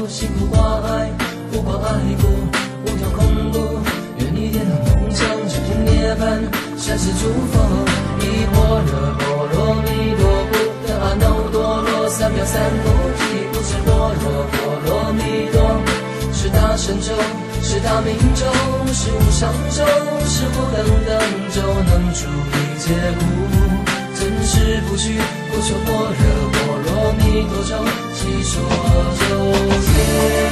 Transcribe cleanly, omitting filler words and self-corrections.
辛苦挂碍，不挂爱故，无条空路。愿你点梦想，成就涅槃，善事诸佛。依般若波罗蜜多布的阿耨多罗三藐三菩提，不是般若波罗蜜多。是大神咒，是大明咒，是无上咒，是不等等咒，能除一切苦。真实不虚，不求般若波罗蜜多咒，悉说咒解。